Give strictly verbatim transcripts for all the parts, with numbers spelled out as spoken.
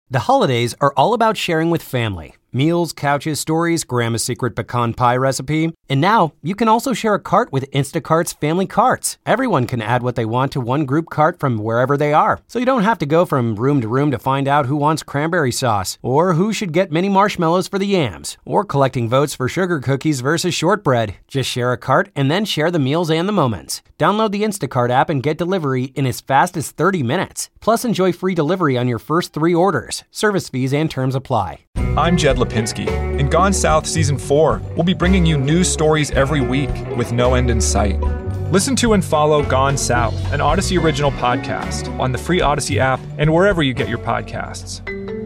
The holidays are all about sharing with family. Meals, couches, stories, Grandma's secret pecan pie recipe. And now, you can also share a cart with Instacart's Family Carts. Everyone can add what they want to one group cart from wherever they are. So you don't have to go from room to room to find out who wants cranberry sauce, or who should get mini marshmallows for the yams, or collecting votes for sugar cookies versus shortbread. Just share a cart and then share the meals and the moments. Download the Instacart app and get delivery in as fast as thirty minutes. Plus, enjoy free delivery on your first three orders. Service fees and terms apply. I'm Jed Lipinski. In Gone South Season four, we'll be bringing you news stories every week with no end in sight. Listen to and follow Gone South, an Odyssey original podcast, on the free Odyssey app and wherever you get your podcasts.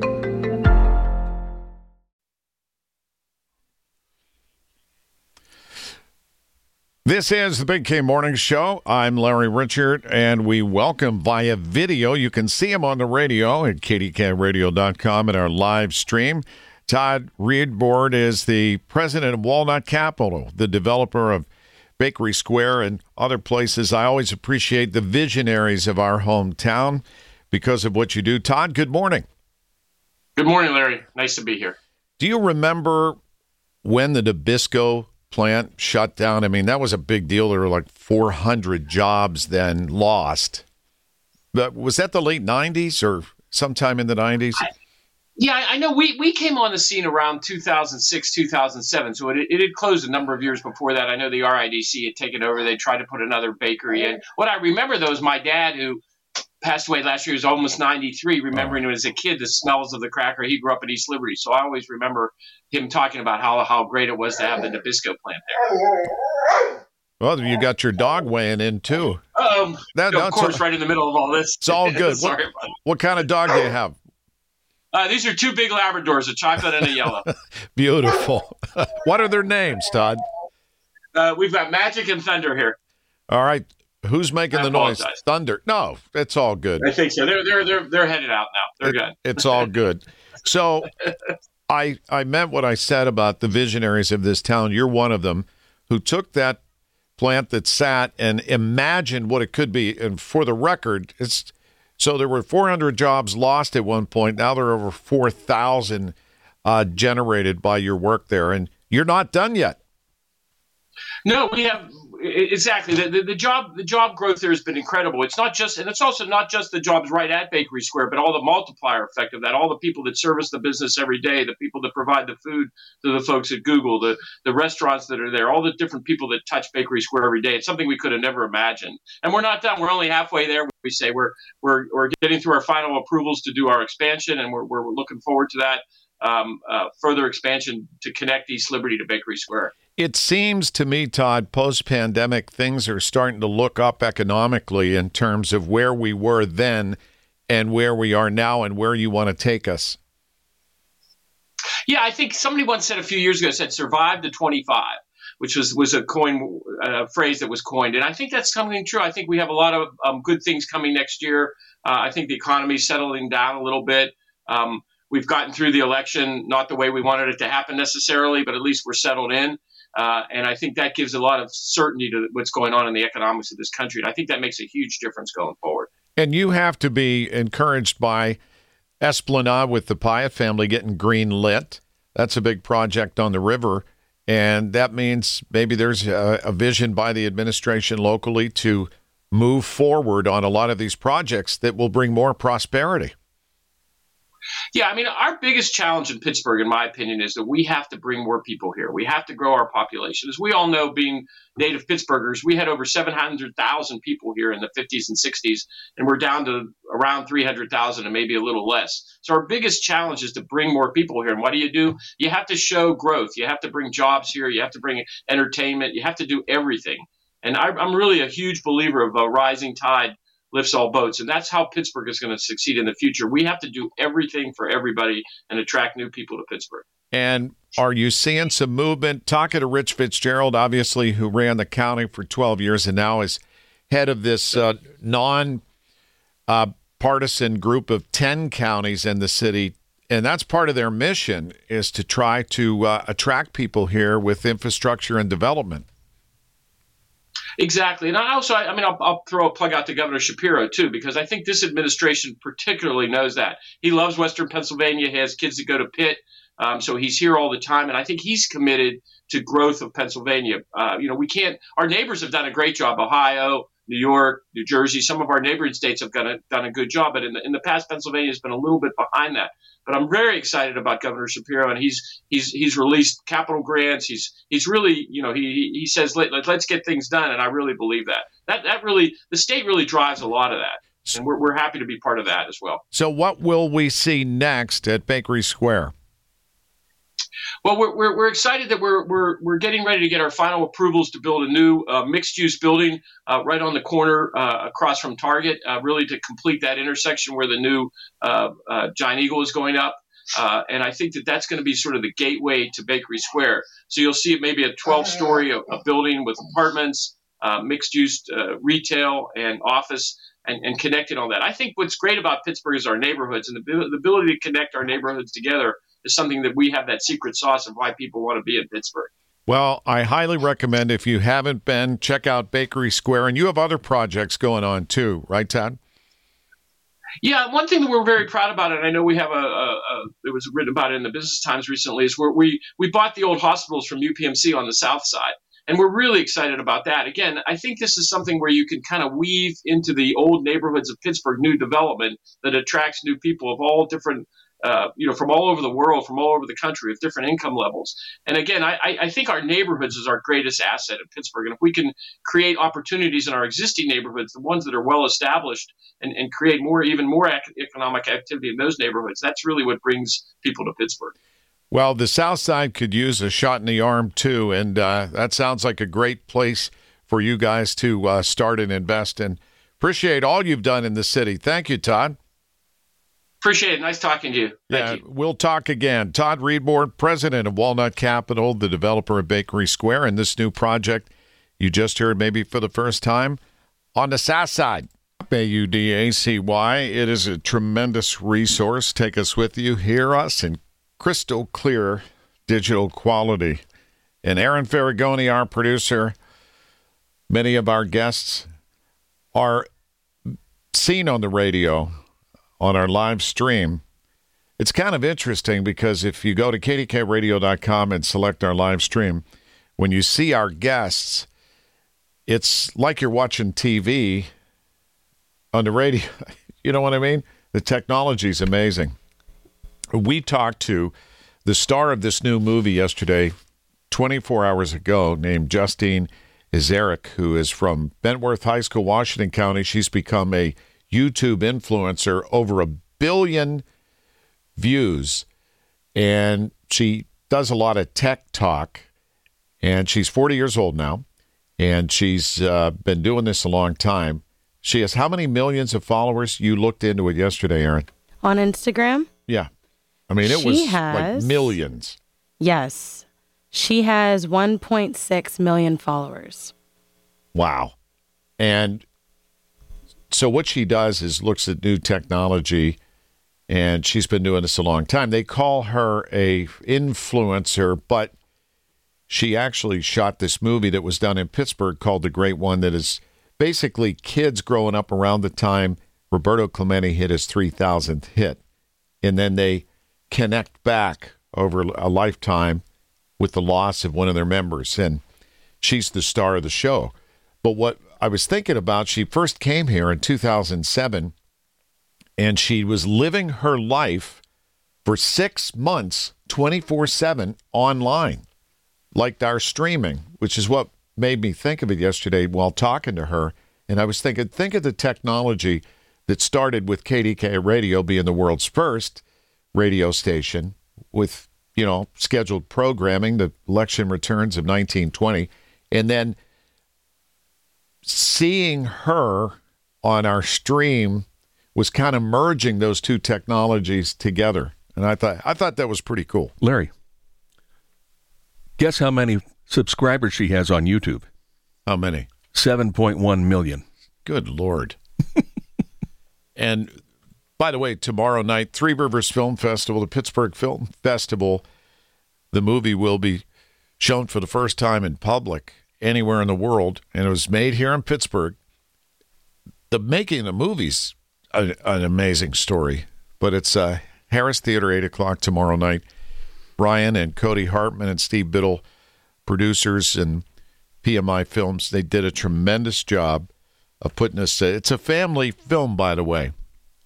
This is the Big K Morning Show. I'm Larry Richert, and we welcome via video. You can see him on the radio at k d k radio dot com in our live stream. Todd Reedboard is the president of Walnut Capital, the developer of Bakery Square and other places. I always appreciate the visionaries of our hometown because of what you do. Todd, good morning. Good morning, Larry. Nice to be here. Do you remember when the Nabisco plant shut down? I mean, that was a big deal. There were like four hundred jobs then lost. But was that the late nineties or sometime in the nineties? I, yeah, I know. We we came on the scene around two thousand six, two thousand seven, so it, it had closed a number of years before that. I know the R I D C had taken over. They tried to put another bakery in. What I remember, though, is my dad, who passed away last year, was almost ninety-three, remembering oh. as a kid the smells of the cracker. He grew up in East Liberty, so I always remember him talking about how how great it was to have the Nabisco plant there. Well, you got your dog weighing in, too. Um, that, no, of course, all, right in the middle of all this. It's all good. Sorry what, what kind of dog do you have? Uh, these are two big Labradors, a chocolate and a yellow. Beautiful. What are their names, Todd? Uh, we've got Magic and Thunder here. All right. Who's making I the apologize. noise? Thunder. No, it's all good. I think so. They're they're they're they're headed out now. They're it, good. It's all good. So I I meant what I said about the visionaries of this town. You're one of them who took that plant that sat and imagined what it could be. And for the record, it's so there were four hundred jobs lost at one point. Now there are over four thousand uh, generated by your work there. And you're not done yet. No, we have exactly the, the the job the job growth there has been incredible. It's not just, and it's also not just the jobs right at Bakery Square, but all the multiplier effect of that. All the people that service the business every day, the people that provide the food to the folks at Google, the the restaurants that are there, all the different people that touch Bakery Square every day. It's something we could have never imagined. And we're not done. We're only halfway there. We say we're we're we're getting through our final approvals to do our expansion, and we're we're looking forward to that um, uh, further expansion to connect East Liberty to Bakery Square. It seems to me, Todd, post-pandemic, things are starting to look up economically in terms of where we were then and where we are now and where you want to take us. Yeah, I think somebody once said a few years ago, said survive to twenty-five, which was, was a coin a phrase that was coined. And I think that's coming true. I think we have a lot of um, good things coming next year. Uh, I think the economy is settling down a little bit. Um, we've gotten through the election, not the way we wanted it to happen necessarily, but at least we're settled in. Uh, and I think that gives a lot of certainty to what's going on in the economics of this country. And I think that makes a huge difference going forward. And you have to be encouraged by Esplanade with the Pyatt family getting green lit. That's a big project on the river. And that means maybe there's a, a vision by the administration locally to move forward on a lot of these projects that will bring more prosperity. Yeah, I mean, our biggest challenge in Pittsburgh, in my opinion, is that we have to bring more people here. We have to grow our population. As we all know, being native Pittsburghers, we had over seven hundred thousand people here in the fifties and sixties, and we're down to around three hundred thousand and maybe a little less. So our biggest challenge is to bring more people here. And what do you do? You have to show growth. You have to bring jobs here. You have to bring entertainment. You have to do everything. And I, I'm really a huge believer of a rising tide lifts all boats. And that's how Pittsburgh is going to succeed in the future. We have to do everything for everybody and attract new people to Pittsburgh. And are you seeing some movement? Talking to Rich Fitzgerald, obviously, who ran the county for twelve years and now is head of this uh, non-partisan uh, group of ten counties in the city. And that's part of their mission, is to try to uh, attract people here with infrastructure and development. Exactly. And I also, I, I mean, I'll, I'll throw a plug out to Governor Shapiro, too, because I think this administration particularly knows that. He loves Western Pennsylvania. He has kids that go to Pitt. Um, so he's here all the time. And I think he's committed to growth of Pennsylvania. Uh, you know, we can't, our neighbors have done a great job. Ohio, New York, New Jersey, some of our neighboring states have done a, done a good job. But in the, in the past, Pennsylvania has been a little bit behind that. But I'm very excited about Governor Shapiro, and he's he's he's released capital grants. He's he's really, you know, he he says Let, let, let's get things done, and I really believe that. That that really, the state really drives a lot of that, and we're we're happy to be part of that as well. So what will we see next at Bakery Square? Well, we're, we're we're excited that we're we're we're getting ready to get our final approvals to build a new uh, mixed-use building uh, right on the corner uh, across from Target, uh, really to complete that intersection where the new uh, uh, Giant Eagle is going up. Uh, and I think that that's going to be sort of the gateway to Bakery Square. So you'll see maybe a twelve-story a, a building with apartments, uh, mixed-use uh, retail and office, and, and connected on that. I think what's great about Pittsburgh is our neighborhoods, and the, the ability to connect our neighborhoods together is something that we have that secret sauce of why people want to be in Pittsburgh. Well, I highly recommend, if you haven't been, check out Bakery Square. And you have other projects going on too, right, Todd? Yeah, one thing that we're very proud about, and I know we have a, a, a it was written about it in the Business Times recently, is where we we bought the old hospitals from U P M C on the south side. And we're really excited about that. Again, I think this is something where you can kind of weave into the old neighborhoods of Pittsburgh new development that attracts new people of all different Uh, you know, from all over the world, from all over the country, with different income levels. And again, I, I think our neighborhoods is our greatest asset in Pittsburgh. And if we can create opportunities in our existing neighborhoods, the ones that are well established, and, and create more, even more ec- economic activity in those neighborhoods, that's really what brings people to Pittsburgh. Well, the South Side could use a shot in the arm too, and uh, that sounds like a great place for you guys to uh, start and invest in. Appreciate all you've done in the city. Thank you, Todd. Appreciate it. Nice talking to you. Thank yeah, you. We'll talk again. Todd Reedmore, president of Walnut Capital, the developer of Bakery Square, and this new project you just heard maybe for the first time on the South Side. A U D A C Y. It is a tremendous resource. Take us with you. Hear us in crystal clear digital quality. And Aaron Ferragoni, our producer, many of our guests are seen on the radio on our live stream. It's kind of interesting because if you go to K D K radio dot com and select our live stream, when you see our guests, it's like you're watching T V on the radio. You know what I mean? The technology is amazing. We talked to the star of this new movie yesterday, twenty-four hours ago, named Justine Izeric, who is from Bentworth High School, Washington County. She's become a YouTube influencer, over a billion views, and she does a lot of tech talk, and she's forty years old now, and she's uh, been doing this a long time. She has how many millions of followers? You looked into it yesterday, Aaron. On Instagram? Yeah. I mean, it she was has, like millions. Yes. She has one point six million followers. Wow. And so what she does is looks at new technology, and she's been doing this a long time. They call her a influencer, but she actually shot this movie that was done in Pittsburgh called The Great One, that is basically kids growing up around the time Roberto Clemente hit his three thousandth hit. And then they connect back over a lifetime with the loss of one of their members. And she's the star of the show. But what I was thinking about, she first came here in two thousand seven, and she was living her life for six months, twenty-four seven, online, like our streaming, which is what made me think of it yesterday while talking to her. And I was thinking, think of the technology that started with K D K Radio being the world's first radio station with, you know, scheduled programming, the election returns of nineteen twenty, and then seeing her on our stream was kind of merging those two technologies together. And I thought I thought that was pretty cool. Larry, guess how many subscribers she has on YouTube? How many? seven point one million. Good Lord. And by the way, tomorrow night, Three Rivers Film Festival, the Pittsburgh Film Festival, the movie will be shown for the first time in public. anywhere in the world, and it was made here in Pittsburgh. The making of the movie's a, an amazing story, but it's uh, Harris Theater, eight o'clock tomorrow night. Brian and Cody Hartman and Steve Biddle, producers and P M I Films, they did a tremendous job of putting this. It's a family film, by the way.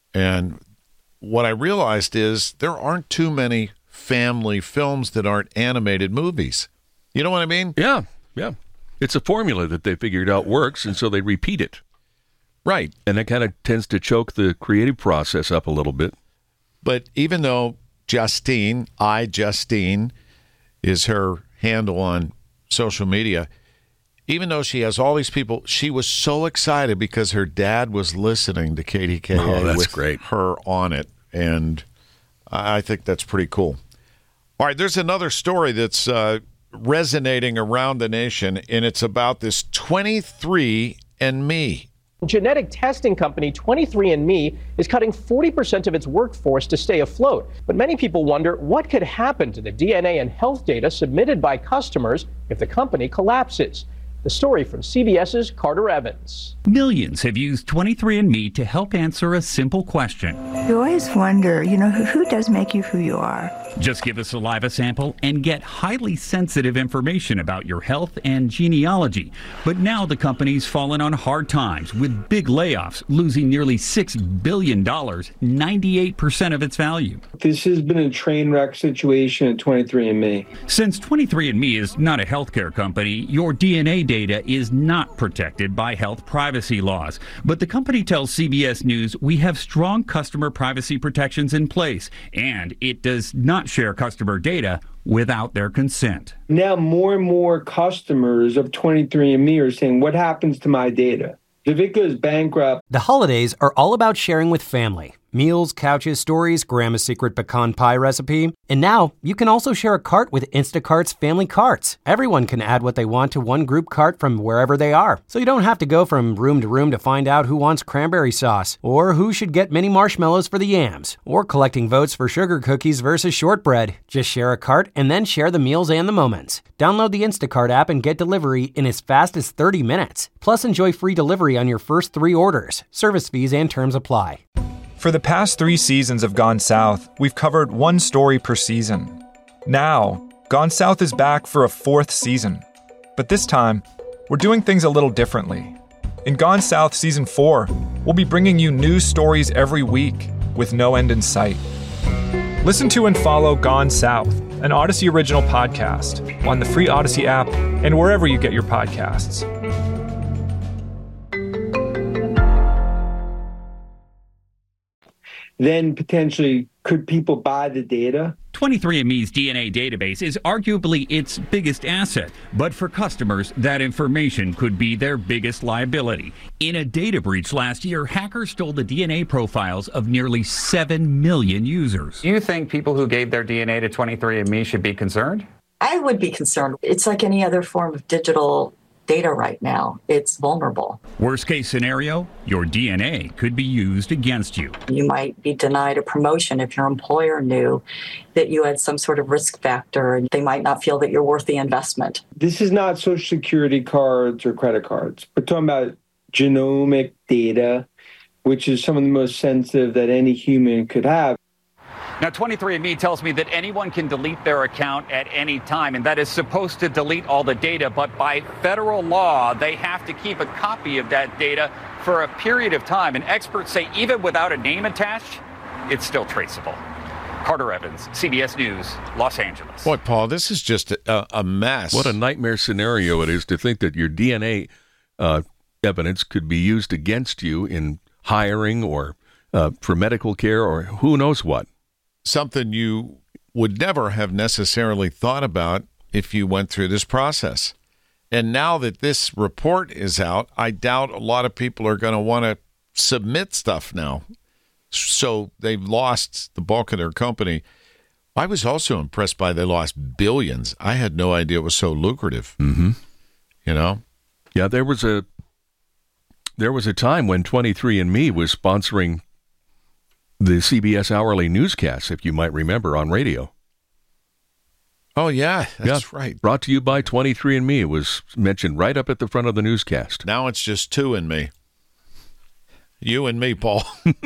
And what I realized is there aren't too many family films that aren't animated movies. You know what I mean? Yeah, yeah. It's a formula that they figured out works, and so they repeat it. Right. And that kind of tends to choke the creative process up a little bit. But even though Justine, I Justine, is her handle on social media, even though she has all these people, she was so excited because her dad was listening to K D K A oh, that's with great. her on it. And I think that's pretty cool. All right, there's another story that's uh, resonating around the nation, and it's about this twenty-three and me. Genetic testing company twenty-three and me is cutting forty percent of its workforce to stay afloat. But many people wonder what could happen to the D N A and health data submitted by customers if the company collapses. The story from CBS's Carter Evans. Millions have used twenty-three and me to help answer a simple question. You always wonder, you know, who, who does make you who you are? Just give a saliva sample and get highly sensitive information about your health and genealogy. But now the company's fallen on hard times with big layoffs, losing nearly six billion dollars, ninety-eight percent of its value. This has been a train wreck situation at twenty-three and me. Since twenty-three and me is not a healthcare company, your D N A data is not protected by health privacy laws. But the company tells C B S News we have strong customer privacy protections in place, and it does not share customer data without their consent. Now more and more customers of twenty-three and me are saying, what happens to my data? If it goes bankrupt. The holidays are all about sharing with family. Meals, couches, stories, Grandma's secret pecan pie recipe. And now you can also share a cart with Instacart's family carts. Everyone can add what they want to one group cart from wherever they are. So you don't have to go from room to room to find out who wants cranberry sauce, or who should get mini marshmallows for the yams, or collecting votes for sugar cookies versus shortbread. Just share a cart and then share the meals and the moments. Download the Instacart app and get delivery in as fast as thirty minutes. Plus, enjoy free delivery on your first three orders. Service fees and terms apply. For the past three seasons of Gone South, we've covered one story per season. Now, Gone South is back for a fourth season. But this time, we're doing things a little differently. In Gone South Season four, we'll be bringing you new stories every week with no end in sight. Listen to and follow Gone South, an Odyssey original podcast, on the free Odyssey app and wherever you get your podcasts. Then potentially, could people buy the data? twenty-three and me's D N A database is arguably its biggest asset, but for customers, that information could be their biggest liability. In a data breach last year, hackers stole the D N A profiles of nearly seven million users. Do you think people who gave their D N A to twenty-three and me should be concerned? I would be concerned. It's like any other form of digital data right now. It's vulnerable. Worst case scenario, your D N A could be used against you. You might be denied a promotion if your employer knew that you had some sort of risk factor, and they might not feel that you're worth the investment. This is not Social Security cards or credit cards. We're talking about genomic data, which is some of the most sensitive that any human could have. Now, twenty-three and me tells me that anyone can delete their account at any time, and that is supposed to delete all the data. But by federal law, they have to keep a copy of that data for a period of time. And experts say even without a name attached, it's still traceable. Carter Evans, C B S News, Los Angeles. Boy, Paul, this is just a, a mess. What a nightmare scenario it is to think that your D N A uh, evidence could be used against you in hiring or uh, for medical care or who knows what. Something you would never have necessarily thought about if you went through this process. And now that this report is out, I doubt a lot of people are going to want to submit stuff now. So they've lost the bulk of their company. I was also impressed by they lost billions. I had no idea it was so lucrative. Mm-hmm. You know? Yeah, there was a there was a time when twenty-three and me was sponsoring the C B S hourly newscasts, if you might remember, on radio. Oh, yeah, that's yeah. right. Brought to you by twenty-three and me. It was mentioned right up at the front of the newscast. Now it's just two and me. You and me, Paul.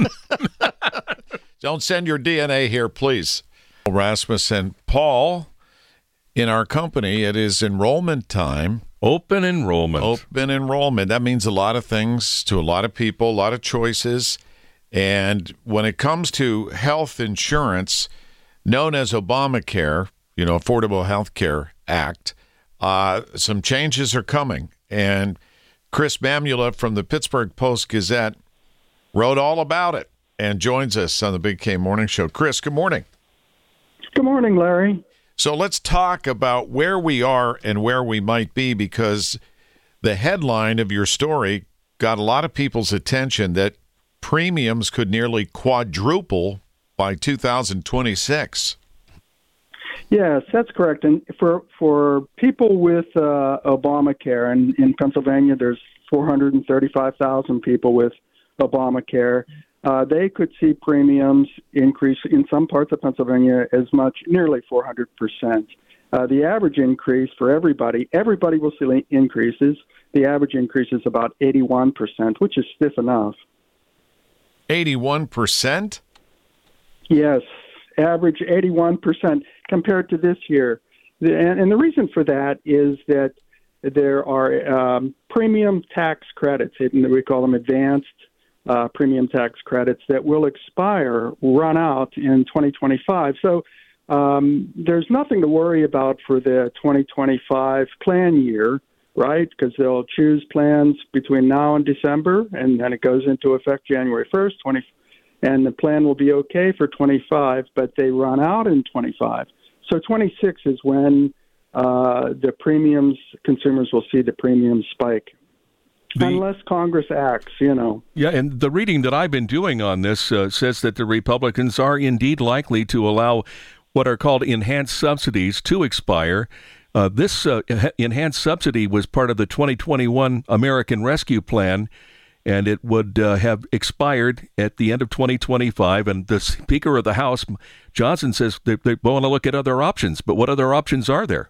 Don't send your D N A here, please. Rasmus and Paul, in our company, it is enrollment time. Open enrollment. Open enrollment. That means a lot of things to a lot of people, a lot of choices. And when it comes to health insurance, known as Obamacare, you know, Affordable Health Care Act, uh, some changes are coming. And Chris Mamula from the Pittsburgh Post-Gazette wrote all about it and joins us on the Big K Morning Show. Chris, good morning. Good morning, Larry. So let's talk about where we are and where we might be, because the headline of your story got a lot of people's attention, that premiums could nearly quadruple by two thousand twenty-six. Yes, that's correct. And for for people with uh, Obamacare, and in Pennsylvania, there's four hundred thirty-five thousand people with Obamacare. Uh, they could see premiums increase in some parts of Pennsylvania as much, nearly four hundred percent. Uh, the average increase for everybody, everybody will see increases. The average increase is about eighty-one percent, which is stiff enough. eighty-one percent? Yes, average eighty-one percent compared to this year. The, and, and the reason for that is that there are um, premium tax credits, and we call them advanced Uh, premium tax credits, that will expire, run out in twenty twenty-five. So um, there's nothing to worry about for the twenty twenty-five plan year, right? Because they'll choose plans between now and December, and then it goes into effect January first, twenty, and the plan will be okay for twenty-five, but they run out in twenty-five. So twenty-six is when uh, the premiums, consumers will see the premiums spike. The, Unless Congress acts, you know. Yeah, and the reading that I've been doing on this uh, says that the Republicans are indeed likely to allow what are called enhanced subsidies to expire. Uh, this uh, enhanced subsidy was part of the twenty twenty-one American Rescue Plan, and it would uh, have expired at the end of twenty twenty-five. And the Speaker of the House, Johnson, says they, they want to look at other options. But what other options are there?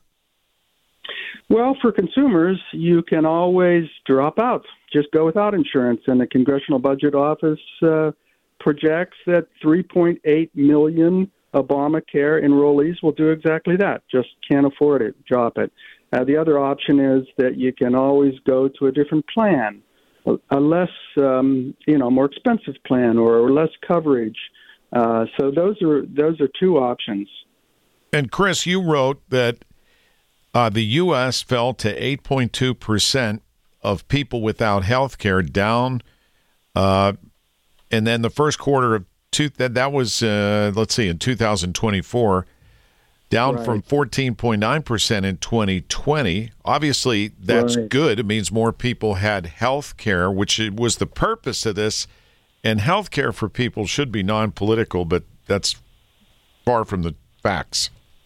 Well, for consumers, you can always drop out. Just go without insurance. And the Congressional Budget Office uh, projects that three point eight million Obamacare enrollees will do exactly that. Just can't afford it. Drop it. Uh, the other option is that you can always go to a different plan, a, a less, um, you know, more expensive plan or less coverage. Uh, so those are those are two options. And Chris, you wrote that Uh, the U S fell to eight point two percent of people without health care, down, uh, and then the first quarter of two, that, that was, uh, let's see, in two thousand twenty-four, down right. from fourteen point nine percent in twenty twenty. Obviously, that's right. good. It means more people had health care, which was the purpose of this, and health care for people should be non-political, but that's far from the facts.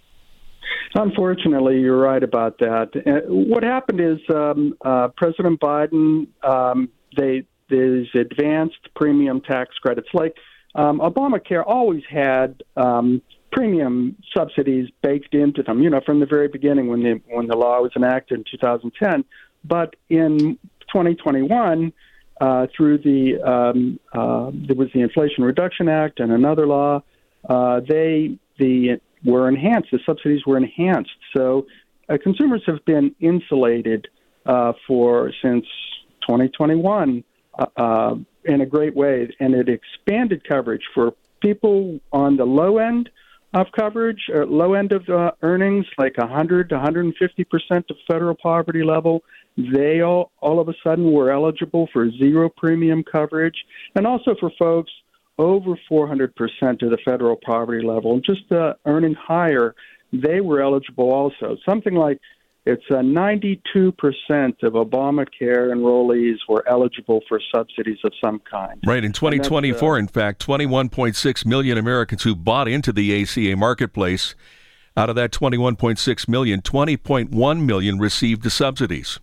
Unfortunately, you're right about that. Uh, what happened is um, uh, President Biden, um, they these advanced premium tax credits, like um, Obamacare, always had um, premium subsidies baked into them. You know, from the very beginning when the when the law was enacted in two thousand ten. But in twenty twenty-one, uh, through the um, uh, there was the Inflation Reduction Act and another law, uh, they the were enhanced. The subsidies were enhanced. So uh, consumers have been insulated uh, for since twenty twenty-one uh, uh, in a great way, and it expanded coverage for people on the low end of coverage, or low end of uh, earnings, like one hundred to one hundred fifty percent of federal poverty level. They all, all of a sudden were eligible for zero premium coverage, and also for folks over four hundred percent of the federal poverty level, just uh, earning higher, they were eligible also. Something like it's uh, ninety-two percent of Obamacare enrollees were eligible for subsidies of some kind. Right. In twenty twenty-four, uh, in fact, twenty-one point six million Americans who bought into the A C A marketplace. Out of that twenty-one point six million, twenty point one million received the subsidies.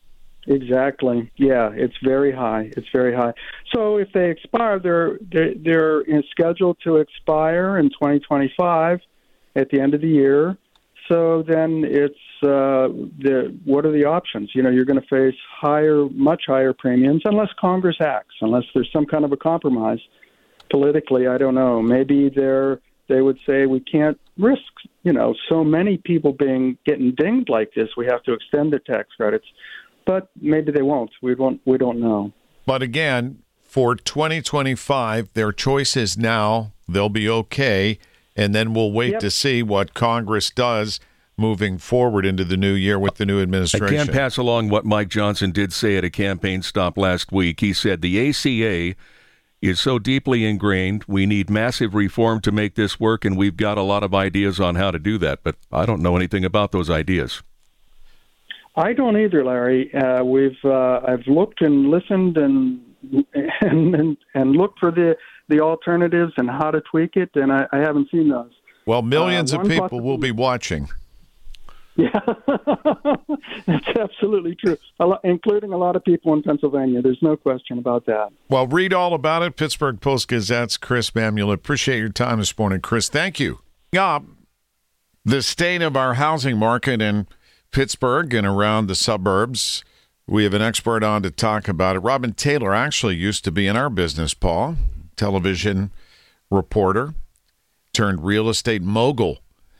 Exactly. Yeah, it's very high. It's very high. So if they expire, they're they're, they're scheduled to expire in twenty twenty-five at the end of the year. so then it's uh, the what are the options? You know, you're going to face higher, much higher premiums unless Congress acts, unless there's some kind of a compromise politically. I don't know. Maybe they're they would say we can't risk, you know, so many people being getting dinged like this. We have to extend the tax credits, but maybe they won't. We won't. We don't know. But again, for twenty twenty-five, their choice is now. They'll be okay, and then we'll wait Yep. to see what Congress does moving forward into the new year with the new I administration. can't pass along what Mike Johnson did say at a campaign stop last week. He said the A C A is so deeply ingrained, we need massive reform to make this work, and we've got a lot of ideas on how to do that, but I don't know anything about those ideas. I don't either, Larry. Uh, we've uh, I've looked and listened and and and, and looked for the, the alternatives and how to tweak it, and I, I haven't seen those. Well, millions Uh, of one people possible- will be watching. Yeah, that's absolutely true, a lo- including a lot of people in Pennsylvania. There's no question about that. Well, read all about it. Pittsburgh Post-Gazette's Chris Mamula. Appreciate your time this morning, Chris. Thank you. Yeah, the state of our housing market in Pittsburgh and around the suburbs. We have an expert on to talk about it. Robin Taylor actually used to be in our business, Paul, television reporter turned real estate mogul.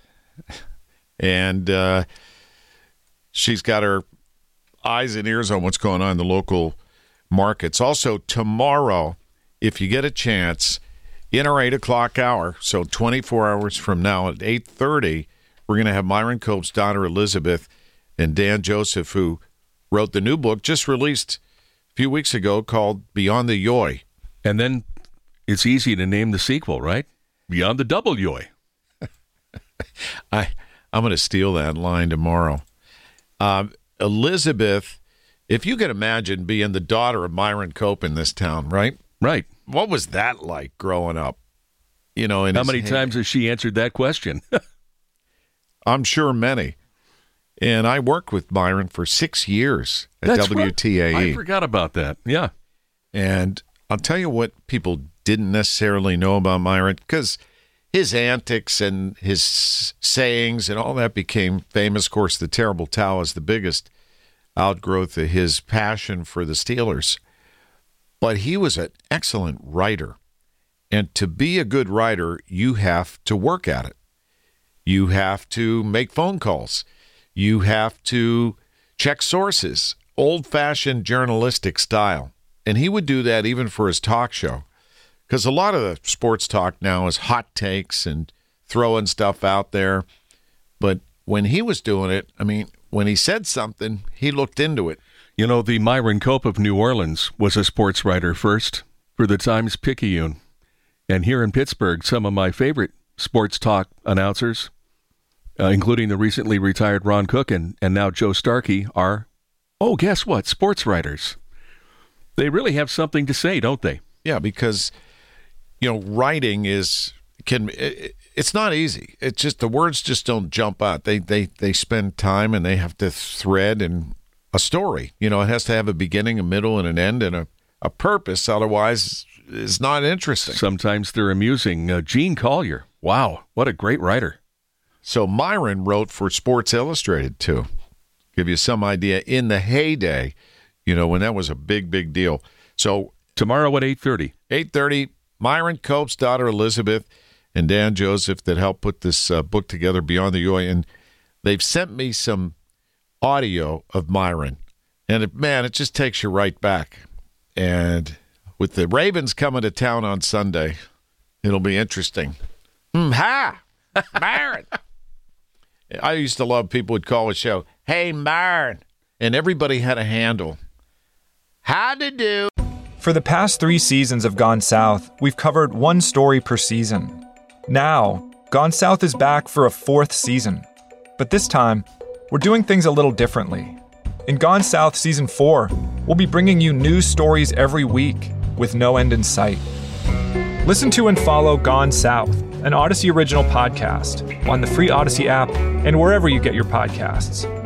And uh, she's got her eyes and ears on what's going on in the local markets. Also, tomorrow, if you get a chance, in our eight o'clock hour, so twenty-four hours from now at eight thirty, we're going to have Myron Cope's daughter, Elizabeth, and Dan Joseph, who wrote the new book, just released a few weeks ago, called Beyond the Yoy. And then it's easy to name the sequel, right? Beyond the Double Yoy. I, I'm going to steal that line tomorrow. Uh, Elizabeth, if you could imagine being the daughter of Myron Cope in this town, right? Right. What was that like growing up? You know, in How his many hand- times has she answered that question? I'm sure many. And I worked with Myron for six years at That's W T A E. right. I forgot about that. Yeah. And I'll tell you what people didn't necessarily know about Myron, because his antics and his sayings and all that became famous. Of course, the Terrible Towel is the biggest outgrowth of his passion for the Steelers. But he was an excellent writer. And to be a good writer, you have to work at it. You have to make phone calls. You have to check sources, old-fashioned journalistic style. And he would do that even for his talk show. Because a lot of the sports talk now is hot takes and throwing stuff out there. But when he was doing it, I mean, when he said something, he looked into it. You know, the Myron Cope of New Orleans was a sports writer first for the Times-Picayune. And here in Pittsburgh, some of my favorite sports talk announcers, uh, including the recently retired Ron Cook and, and now Joe Starkey, are, oh, guess what, sports writers. They really have something to say, don't they? Yeah, because, you know, writing is, can it, it's not easy. It's just, the words just don't jump out. They, they, they spend time and they have to thread and a story. You know, it has to have a beginning, a middle, and an end, and a, a purpose. Otherwise, it's not interesting. Sometimes they're amusing. Uh, Gene Collier. Wow, what a great writer. So Myron wrote for Sports Illustrated, too. Give you some idea. In the heyday, you know, when that was a big, big deal. So tomorrow at eight thirty. eight thirty, Myron Cope's daughter, Elizabeth, and Dan Joseph that helped put this uh, book together, Beyond the Yoy. And they've sent me some audio of Myron. And, it, man, it just takes you right back. And with the Ravens coming to town on Sunday, it'll be interesting. Mm, ha! Myron! I used to love people would call a show, hey, Myron. And everybody had a handle. How to do? For the past three seasons of Gone South, we've covered one story per season. Now, Gone South is back for a fourth season. But this time, we're doing things a little differently. In Gone South Season four, we'll be bringing you news stories every week with no end in sight. Listen to and follow Gone South, an Odyssey original podcast, on the free Odyssey app and wherever you get your podcasts.